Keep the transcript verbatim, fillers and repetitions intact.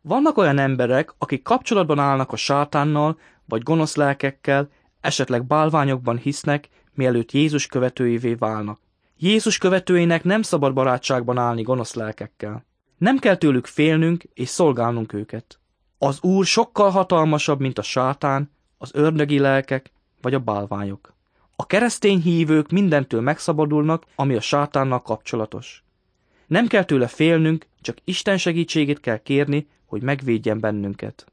Vannak olyan emberek, akik kapcsolatban állnak a sátánnal, vagy gonosz lelkekkel, esetleg bálványokban hisznek, mielőtt Jézus követőivé válnak. Jézus követőinek nem szabad barátságban állni gonosz lelkekkel. Nem kell tőlük félnünk és szolgálnunk őket. Az Úr sokkal hatalmasabb, mint a sátán, az ördögi lelkek vagy a bálványok. A keresztény hívők mindentől megszabadulnak, ami a sátánnal kapcsolatos. Nem kell tőle félnünk, csak Isten segítségét kell kérni, hogy megvédjen bennünket.